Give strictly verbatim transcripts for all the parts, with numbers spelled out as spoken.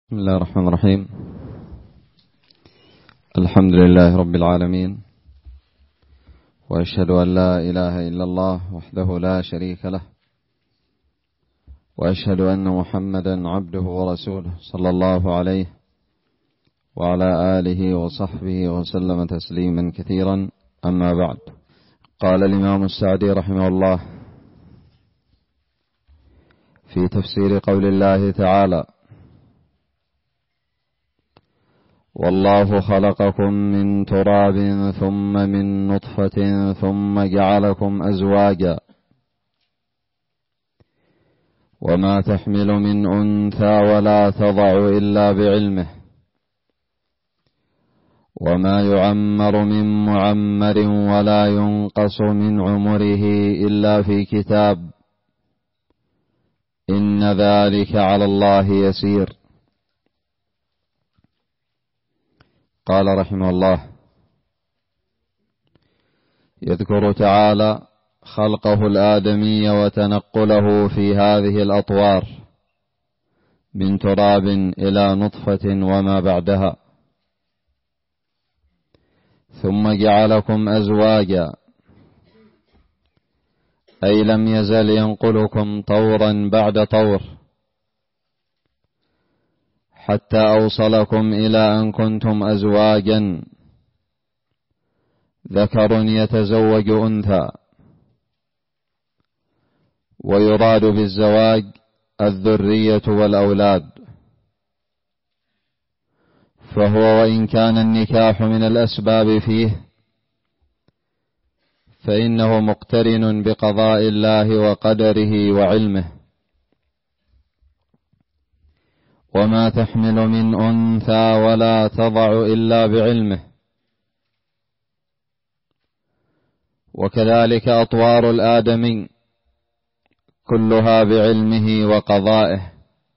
بسم الله الرحمن الرحيم. الحمد لله رب العالمين، وأشهد أن لا إله إلا الله وحده لا شريك له، وأشهد أن محمدا عبده ورسوله صلى الله عليه وعلى آله وصحبه وسلم تسليما كثيرا. أما بعد، قال الإمام السعدي رحمه الله في تفسير قول الله تعالى: والله خلقكم من تراب ثم من نطفة ثم جعلكم أزواجا وما تحمل من أنثى ولا تضع إلا بعلمه وما يعمر من معمر ولا ينقص من عمره إلا في كتاب إن ذلك على الله يسير. قال رحمه الله: يذكر تعالى خلقه الآدمي وتنقله في هذه الأطوار من تراب إلى نطفة وما بعدها، ثم جعلكم أزواجا، أي لم يزل ينقلكم طورا بعد طور حتى أوصلكم إلى أن كنتم أزواجا، ذكر يتزوج أنثى، ويراد بالزواج الذرية والأولاد، فهو وإن كان النكاح من الأسباب فيه فإنه مقترن بقضاء الله وقدره وعلمه. وما تحمل من أنثى ولا تضع إلا بعلمه، وكذلك أطوار الآدمي كلها بعلمه وقضائه.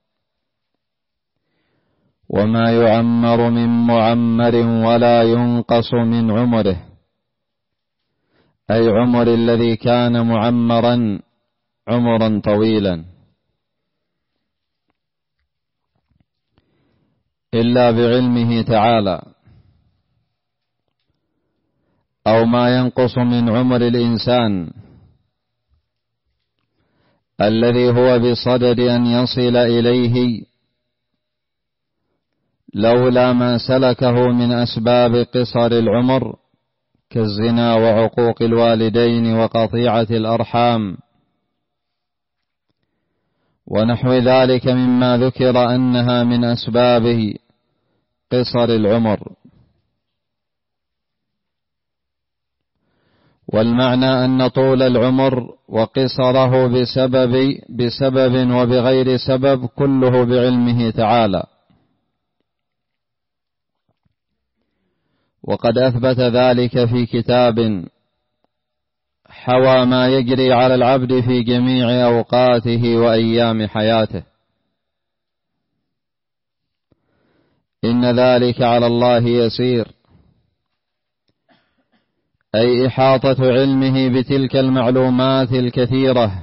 وما يعمر من معمر ولا ينقص من عمره، أي عمر الذي كان معمرا عمرا طويلا، إلا بعلمه تعالى، أو ما ينقص من عمر الإنسان الذي هو بصدد أن يصل إليه لولا ما سلكه من أسباب قصر العمر كالزنا وعقوق الوالدين وقطيعة الأرحام ونحو ذلك مما ذكر أنها من أسباب قصر العمر. والمعنى أن طول العمر وقصره بسبب بسبب وبغير سبب كله بعلمه تعالى، وقد أثبت ذلك في كتاب حوى ما يجري على العبد في جميع أوقاته وأيام حياته. إن ذلك على الله يسير، أي إحاطة علمه بتلك المعلومات الكثيرة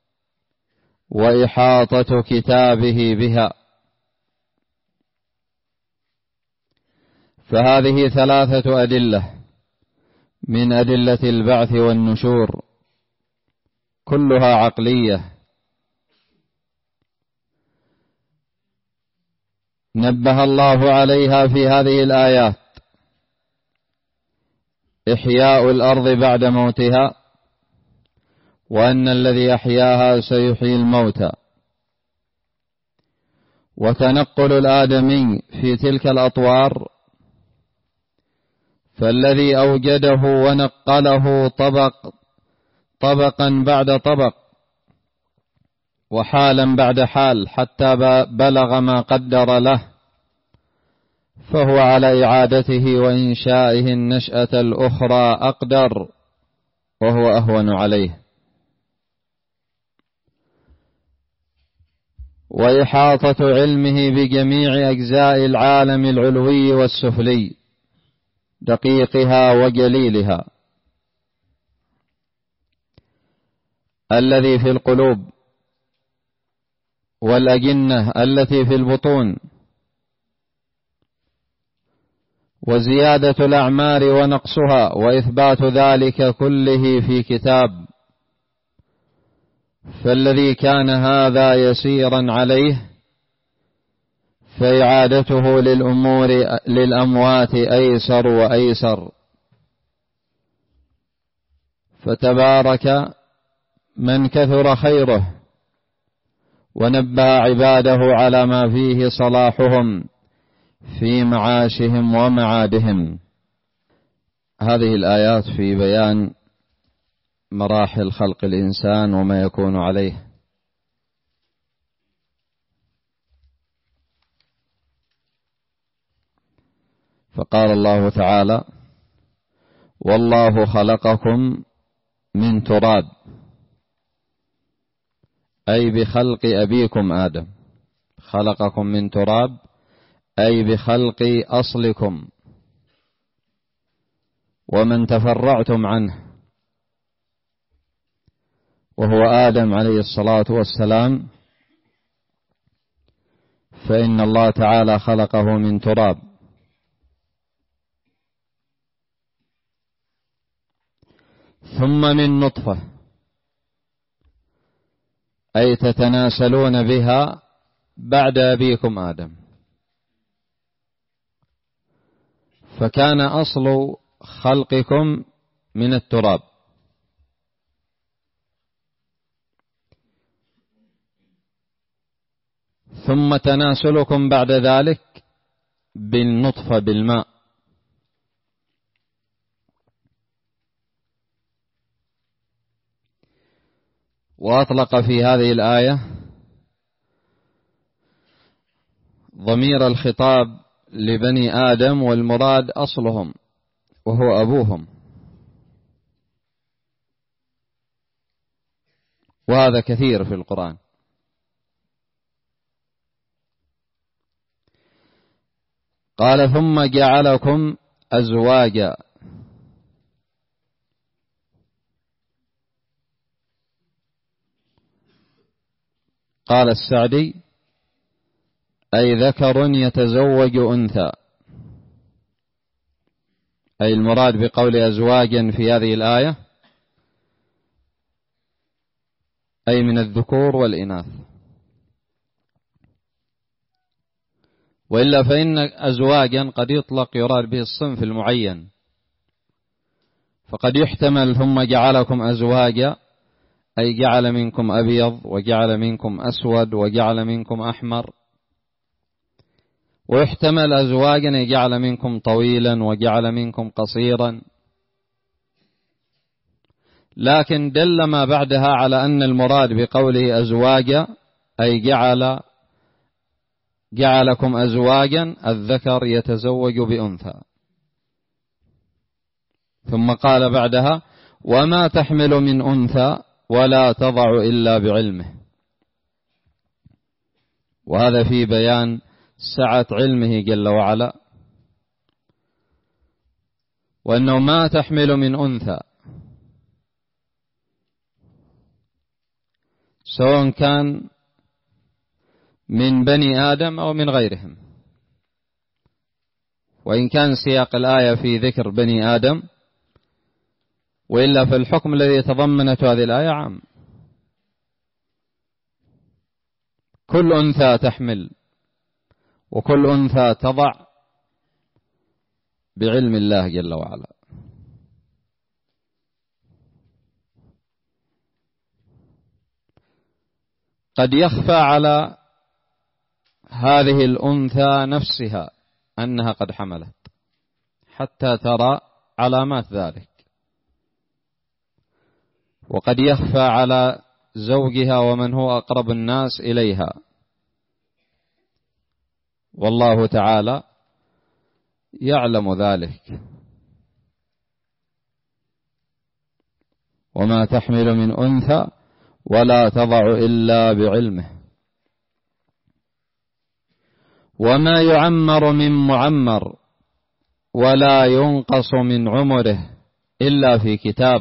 وإحاطة كتابه بها. فهذه ثلاثة أدلة من أدلة البعث والنشور، كلها عقلية، نبه الله عليها في هذه الآيات: إحياء الأرض بعد موتها، وأن الذي أحياها سيحيي الموتى، وتنقل الآدمي في تلك الأطوار، فالذي أوجده ونقله طبق طبقا بعد طبق وحالا بعد حال حتى بلغ ما قدر له، فهو على إعادته وإنشائه النشأة الأخرى أقدر وهو أهون عليه. وإحاطة علمه بجميع أجزاء العالم العلوي والسفلي، دقيقها وجليلها، الذي في القلوب والأجنة التي في البطون، وزيادة الأعمار ونقصها وإثبات ذلك كله في كتاب. فالذي كان هذا يسيرا عليه فإعادته للأمور للأموات أيسر وأيسر. فتبارك من كثر خيره ونبه عباده على ما فيه صلاحهم في معاشهم ومعادهم. هذه الآيات في بيان مراحل خلق الإنسان وما يكون عليه. فقال الله تعالى: والله خلقكم من تراب، أي بخلق أبيكم آدم. خلقكم من تراب أي بخلق أصلكم ومن تفرعتم عنه، وهو آدم عليه الصلاة والسلام، فإن الله تعالى خلقه من تراب. ثم من نطفة، أي تتناسلون بها بعد أبيكم آدم. فكان أصل خلقكم من التراب، ثم تناسلكم بعد ذلك بالنطفة بالماء. وأطلق في هذه الآية ضمير الخطاب لبني آدم، والمراد أصلهم وهو أبوهم، وهذا كثير في القرآن. قال: ثم جعلكم أزواجا. قال السعدي: أي ذكر يتزوج أنثى، أي المراد بقول أزواجا في هذه الآية أي من الذكور والإناث. وإلا فإن أزواجا قد يطلق يراد به الصنف المعين، فقد يحتمل ثم جعلكم أزواجا أي جعل منكم أبيض وجعل منكم أسود وجعل منكم أحمر، ويحتمل أزواجا أي جعل منكم طويلا وجعل منكم قصيرا. لكن دل ما بعدها على أن المراد بقوله أزواجا أي جعل جعلكم أزواجا، الذكر يتزوج بأنثى. ثم قال بعدها: وما تحمل من أنثى ولا تضع إلا بعلمه. وهذا في بيان سعة علمه جل وعلا، وأنه ما تحمل من أنثى، سواء كان من بني آدم أو من غيرهم. وإن كان سياق الآية في ذكر بني آدم، وإلا فالحكم الذي يتضمنته هذه الآية عام. كل أنثى تحمل وكل أنثى تضع بعلم الله جل وعلا. قد يخفى على هذه الأنثى نفسها أنها قد حملت حتى ترى علامات ذلك، وقد يخفى على زوجها ومن هو أقرب الناس إليها، والله تعالى يعلم ذلك. وما تحمل من أنثى ولا تضع إلا بعلمه. وما يعمر من معمر ولا ينقص من عمره إلا في كتاب.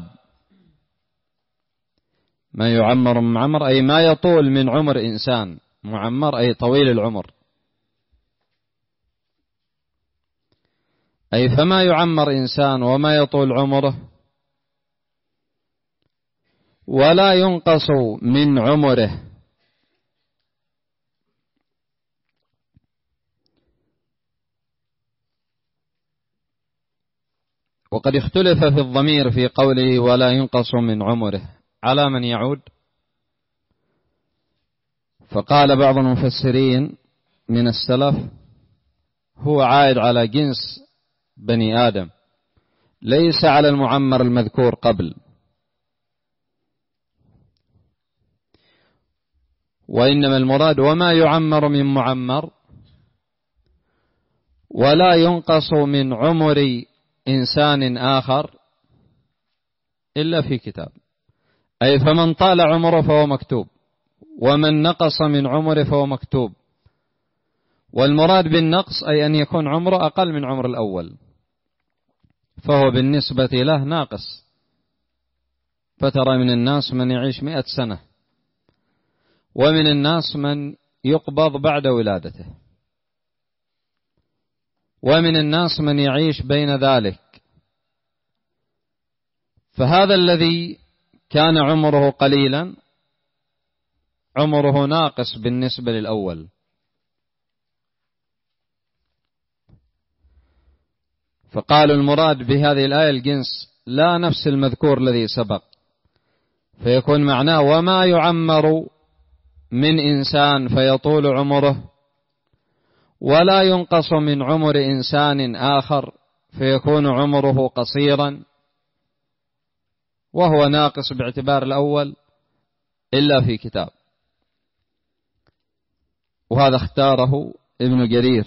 ما يعمر من معمر أي ما يطول من عمر إنسان، معمر أي طويل العمر. أي فما يعمر إنسان وما يطول عمره ولا ينقص من عمره. وقد اختلف في الضمير في قوله ولا ينقص من عمره على من يعود، فقال بعض المفسرين من السلف هو عائد على جنس بني آدم ليس على المعمر المذكور قبل، وإنما المراد وما يعمر من معمر ولا ينقص من عمر إنسان آخر إلا في كتاب، أي فمن طال عمره فهو مكتوب، ومن نقص من عمره فهو مكتوب. والمراد بالنقص أي أن يكون عمره أقل من عمر الأول، فهو بالنسبة له ناقص. فترى من الناس من يعيش مئة سنة، ومن الناس من يقبض بعد ولادته، ومن الناس من يعيش بين ذلك. فهذا الذي كان عمره قليلا عمره ناقص بالنسبة للأول. فقالوا المراد بهذه الآية الجنس لا نفس المذكور الذي سبق، فيكون معناه وما يعمر من إنسان فيطول عمره ولا ينقص من عمر إنسان آخر فيكون عمره قصيرا وهو ناقص باعتبار الأول إلا في كتاب. وهذا اختاره ابن جرير،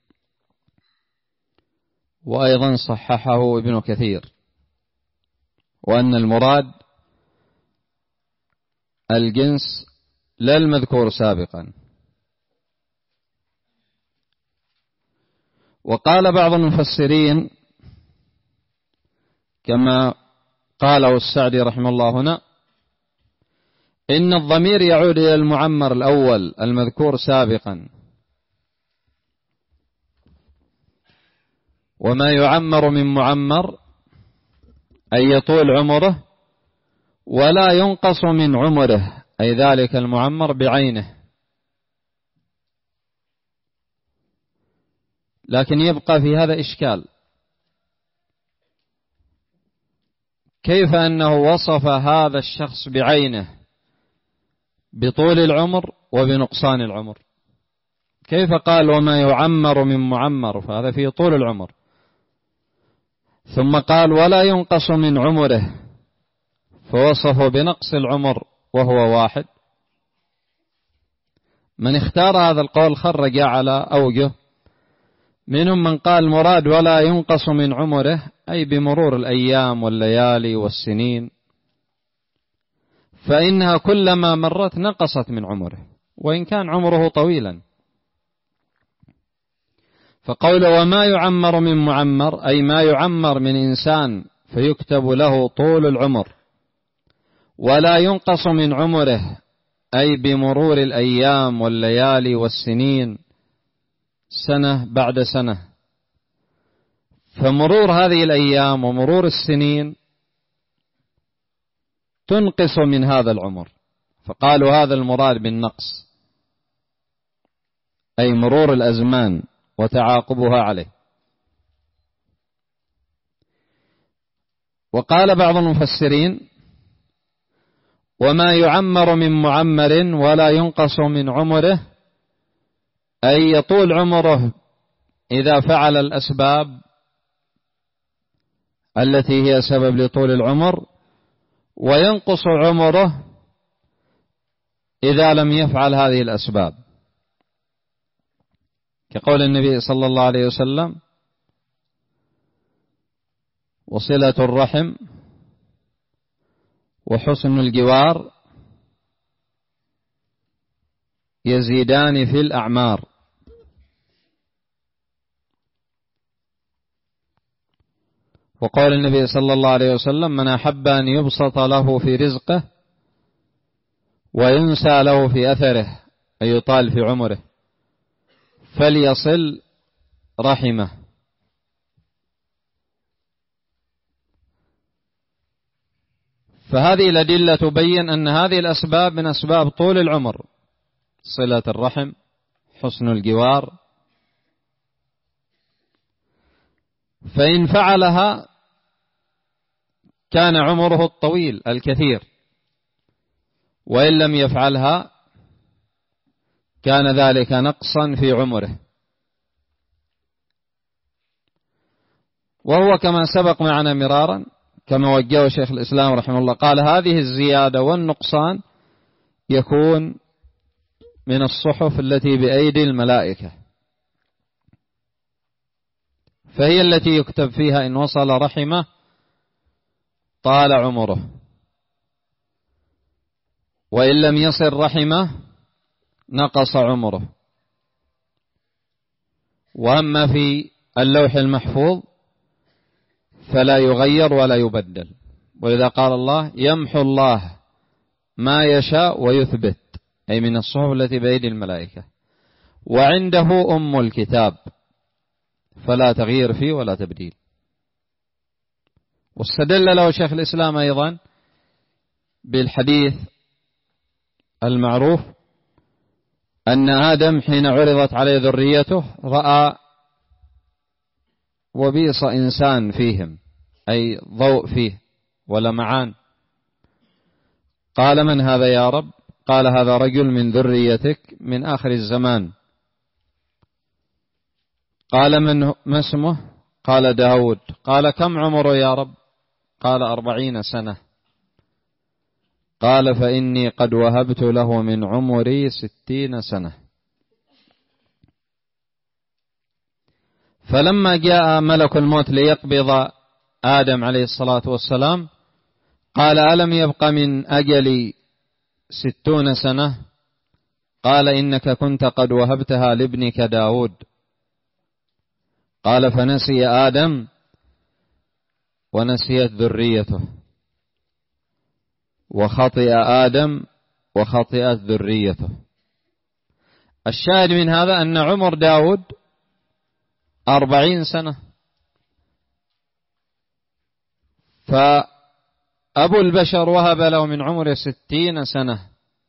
وأيضا صححه ابن كثير، وأن المراد الجنس لا المذكور سابقا. وقال بعض المفسرين كما قاله السعدي رحمه الله هنا إن الضمير يعود إلى المعمر الأول المذكور سابقا، وما يعمر من معمر أي يطول عمره ولا ينقص من عمره أي ذلك المعمر بعينه. لكن يبقى في هذا إشكال، كيف أنه وصف هذا الشخص بعينه بطول العمر وبنقصان العمر؟ كيف قال وما يعمر من معمر فهذا فيه طول العمر، ثم قال ولا ينقص من عمره فوصفه بنقص العمر وهو واحد؟ من اختار هذا القول خرج على أوجه، منهم من قال مراد ولا ينقص من عمره أي بمرور الأيام والليالي والسنين، فإنها كلما مرت نقصت من عمره وإن كان عمره طويلا. فقوله وما يعمر من معمر أي ما يعمر من إنسان فيكتب له طول العمر، ولا ينقص من عمره أي بمرور الأيام والليالي والسنين سنة بعد سنة. فمرور هذه الأيام ومرور السنين تنقص من هذا العمر، فقالوا هذا المراد بالنقص أي مرور الأزمان وتعاقبها عليه. وقال بعض المفسرين وما يعمر من معمر ولا ينقص من عمره أي يطول عمره إذا فعل الأسباب التي هي سبب لطول العمر، وينقص عمره إذا لم يفعل هذه الأسباب، كقول النبي صلى الله عليه وسلم وصلة الرحم وحسن الجوار يزيدان في الأعمار. وقال النبي صلى الله عليه وسلم من أحب أن يبسط له في رزقه وينسى له في أثره أي يطال في عمره فليصل رحمه. فهذه الأدلة تبين أن هذه الأسباب من أسباب طول العمر، صلة الرحم، حسن الجوار، فإن فعلها كان عمره الطويل الكثير، وإن لم يفعلها كان ذلك نقصا في عمره. وهو كما سبق معنا مرارا كما وجهه شيخ الإسلام رحمه الله، قال هذه الزيادة والنقصان يكون من الصحف التي بأيدي الملائكة، فهي التي يكتب فيها إن وصل رحمه طال عمره، وإن لم يصل رحمه نقص عمره. وأما في اللوح المحفوظ فلا يغير ولا يبدل، ولذا قال الله يمحو الله ما يشاء ويثبت، أي من الصحف التي بأيدي الملائكة. وعنده أم الكتاب فلا تغيير فيه ولا تبديل. واستدل له شيخ الإسلام أيضا بالحديث المعروف أن آدم حين عرضت عليه ذريته رأى وبيص إنسان فيهم، أي ضوء فيه ولمعان. قال من هذا يا رب؟ قال هذا رجل من ذريتك من آخر الزمان. قال من ما اسمه؟ قال داود. قال كم عمره يا رب؟ قال أربعين سنة. قال فإني قد وهبت له من عمري ستين سنة. فلما جاء ملك الموت ليقبض آدم عليه الصلاة والسلام قال ألم يبق من أجلي ستون سنة؟ قال إنك كنت قد وهبتها لابنك داود. قال فنسي آدم ونسيت ذريته، وخطئ آدم وخطئت ذريته. الشاهد من هذا أن عمر داود أربعين سنة، فأبو البشر وهب له من عمر ستين سنة،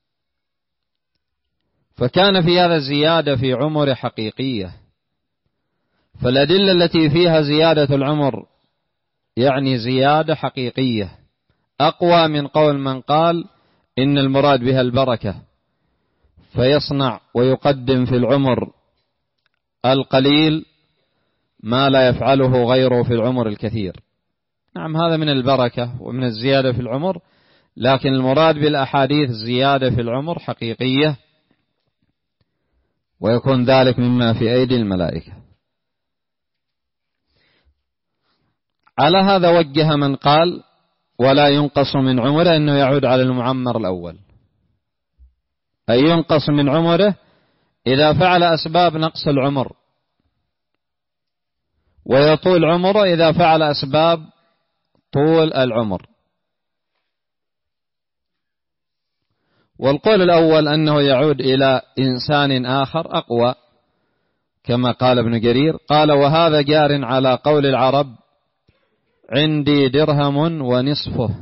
فكان في هذا زيادة في عمر حقيقية. فالأدلة التي فيها زيادة العمر يعني زيادة حقيقية أقوى من قول من قال إن المراد بها البركة، فيصنع ويقدم في العمر القليل ما لا يفعله غيره في العمر الكثير. نعم هذا من البركة ومن الزيادة في العمر، لكن المراد بالأحاديث زيادة في العمر حقيقية، ويكون ذلك مما في أيدي الملائكة. على هذا وجه من قال ولا ينقص من عمره أنه يعود على المعمر الأول، أي ينقص من عمره إذا فعل أسباب نقص العمر، ويطول عمره إذا فعل أسباب طول العمر. والقول الأول أنه يعود إلى إنسان آخر أقوى، كما قال ابن جرير قال وهذا جار على قول العرب عندي درهم ونصفه.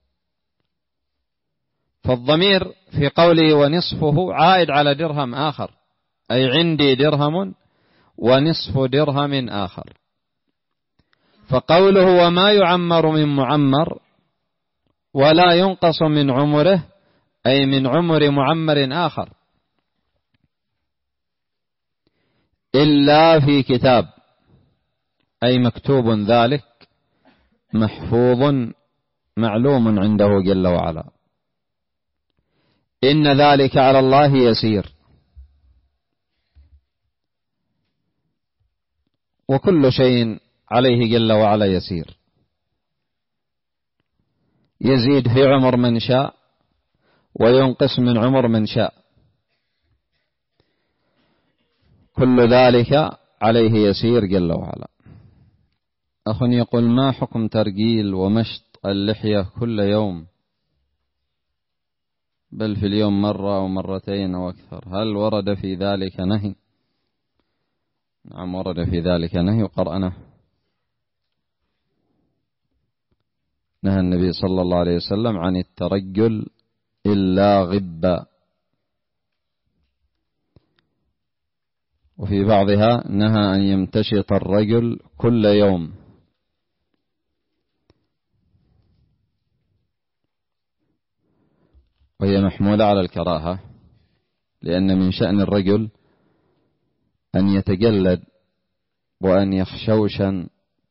فالضمير في قوله ونصفه عائد على درهم آخر، أي عندي درهم ونصف درهم آخر. فقوله وما يعمر من معمر ولا ينقص من عمره أي من عمر معمر آخر إلا في كتاب، أي مكتوب ذلك محفوظ معلوم عنده جل وعلا. إن ذلك على الله يسير. وكل شيء عليه جل وعلا يسير، يزيد في عمر من شاء وينقص من عمر من شاء، كل ذلك عليه يسير جل وعلا. أخ يقول ما حكم ترجيل ومشط اللحية كل يوم، بل في اليوم مرة أو مرتين أو أكثر؟ هل ورد في ذلك نهي؟ نعم ورد في ذلك نهي وقرأناه. نهى النبي صلى الله عليه وسلم عن الترجل إلا غبا، وفي بعضها نهى أن يمتشط الرجل كل يوم، وهي محمولة على الكراهة، لأن من شأن الرجل أن يتجلد وأن يخشوشن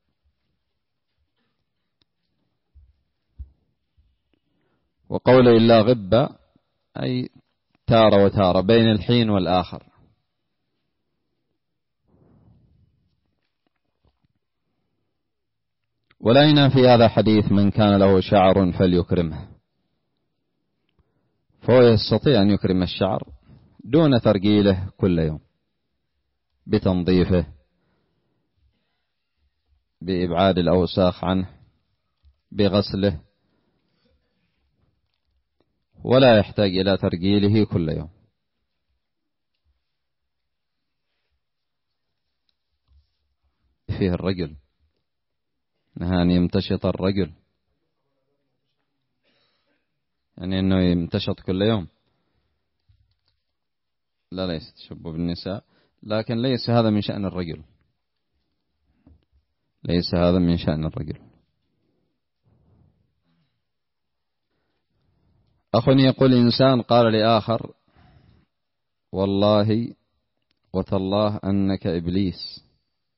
وقول إلا غبة أي تارة وتارة بين الحين والآخر. ولا ينافي هذا حديث من كان له شعر فليكرمه، فهو يستطيع أن يكرم الشعر دون ترجيله كل يوم، بتنظيفه، بإبعاد الأوساخ عنه، بغسله، ولا يحتاج إلى ترجيله كل يوم. فيه الرجل نهى أن يمتشط الرجل، يعني أنه يمتشط كل يوم، لا ليس تشبه بالنساء، لكن ليس هذا من شأن الرجل، ليس هذا من شأن الرجل. أخ يقول إنسان قال لآخر والله وتالله أنك إبليس،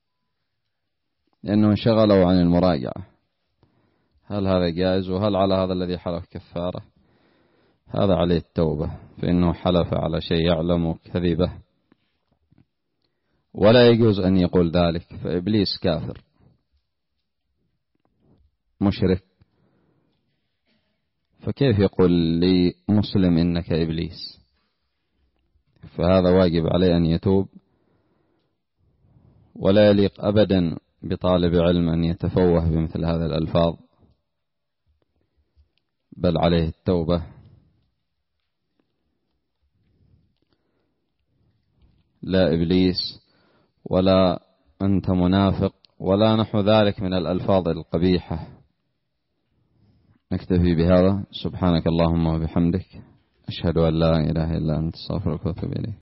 لأنه انشغلوا عن المراجعة، هل هذا جائز؟ وهل على هذا الذي حلف كفارة؟ هذا عليه التوبة، فإنه حلف على شيء يعلم كذبه، ولا يجوز أن يقول ذلك، فإبليس كافر مشرك، فكيف يقول لي مسلم إنك إبليس؟ فهذا واجب عليه أن يتوب، ولا يليق أبدا بطالب علم أن يتفوه بمثل هذه الألفاظ، بل عليه التوبة. لا إبليس ولا أنت منافق ولا نحو ذلك من الألفاظ القبيحة. نكتفي بهذا، سبحانك اللهم وبحمدك، أشهد أن لا إله إلا أنت، استغفرك وأتوب إليك.